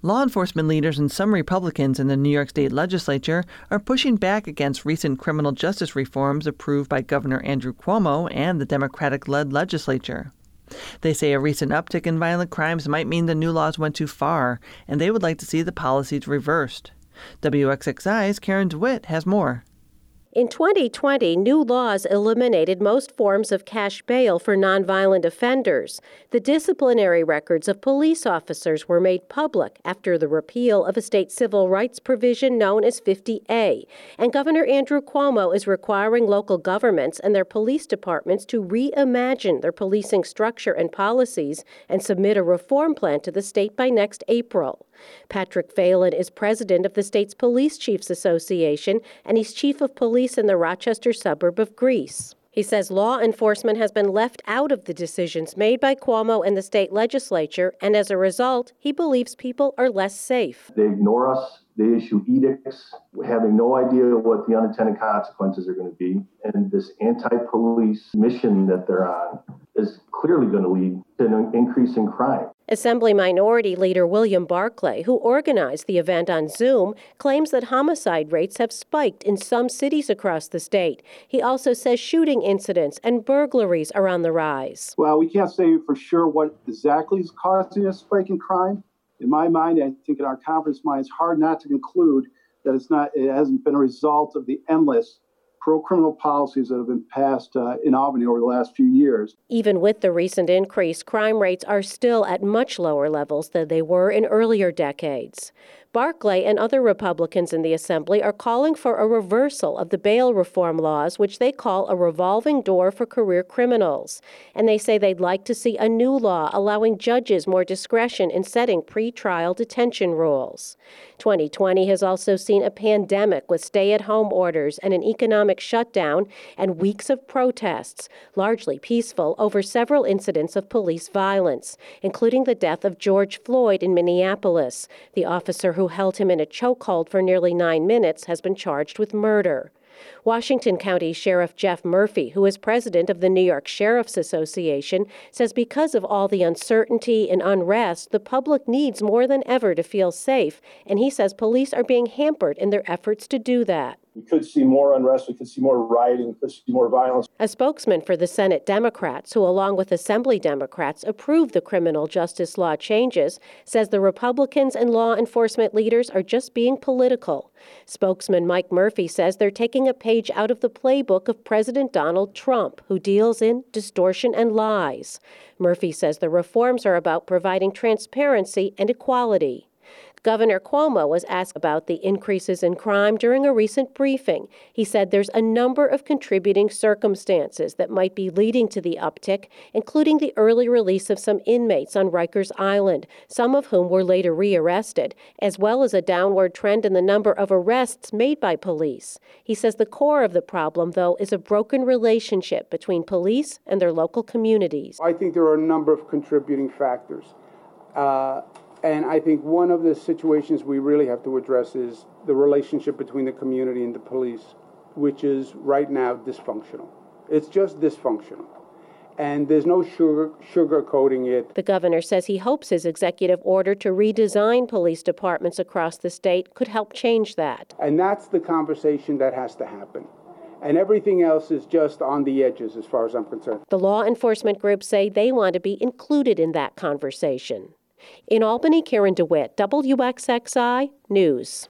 Law enforcement leaders and some Republicans in the New York State legislature are pushing back against recent criminal justice reforms approved by Governor Andrew Cuomo and the Democratic-led legislature. They say a recent uptick in violent crimes might mean the new laws went too far, and they would like to see the policies reversed. WXXI's Karen DeWitt has more. In 2020, new laws eliminated most forms of cash bail for nonviolent offenders. The disciplinary records of police officers were made public after the repeal of a state civil rights provision known as 50A. And Governor Andrew Cuomo is requiring local governments and their police departments to reimagine their policing structure and policies and submit a reform plan to the state by next April. Patrick Phelan is president of the state's Police Chiefs Association, and he's chief of police in the Rochester suburb of Greece. He says law enforcement has been left out of the decisions made by Cuomo and the state legislature, and as a result, he believes people are less safe. They ignore us. They issue edicts, having no idea what the unintended consequences are going to be. And this anti-police mission that they're on is clearly going to lead to an increase in crime. Assembly Minority Leader William Barclay, who organized the event on Zoom, claims that homicide rates have spiked in some cities across the state. He also says shooting incidents and burglaries are on the rise. Well, we can't say for sure what exactly is causing a spike in crime. In my mind, I think in our conference mind, it's hard not to conclude that it hasn't been a result of the endless pro-criminal policies that have been passed in Albany over the last few years. Even with the recent increase, crime rates are still at much lower levels than they were in earlier decades. Barclay and other Republicans in the Assembly are calling for a reversal of the bail reform laws, which they call a revolving door for career criminals. And they say they'd like to see a new law allowing judges more discretion in setting pretrial detention rules. 2020 has also seen a pandemic with stay-at-home orders and an economic shutdown and weeks of protests, largely peaceful, over several incidents of police violence, including the death of George Floyd in Minneapolis. The officer who held him in a chokehold for nearly 9 minutes has been charged with murder. Washington County Sheriff Jeff Murphy, who is president of the New York Sheriff's Association, says because of all the uncertainty and unrest, the public needs more than ever to feel safe, and he says police are being hampered in their efforts to do that. We could see more unrest, we could see more rioting, we could see more violence. A spokesman for the Senate Democrats, who along with Assembly Democrats approved the criminal justice law changes, says the Republicans and law enforcement leaders are just being political. Spokesman Mike Murphy says they're taking a page out of the playbook of President Donald Trump, who deals in distortion and lies. Murphy says the reforms are about providing transparency and equality. Governor Cuomo was asked about the increases in crime during a recent briefing. He said there's a number of contributing circumstances that might be leading to the uptick, including the early release of some inmates on Rikers Island, some of whom were later rearrested, as well as a downward trend in the number of arrests made by police. He says the core of the problem, though, is a broken relationship between police and their local communities. I think there are a number of contributing factors. And I think one of the situations we really have to address is the relationship between the community and the police, which is right now dysfunctional. It's just dysfunctional. And there's no sugarcoating it. The governor says he hopes his executive order to redesign police departments across the state could help change that. And that's the conversation that has to happen. And everything else is just on the edges as far as I'm concerned. The law enforcement groups say they want to be included in that conversation. In Albany, Karen DeWitt, WXXI News.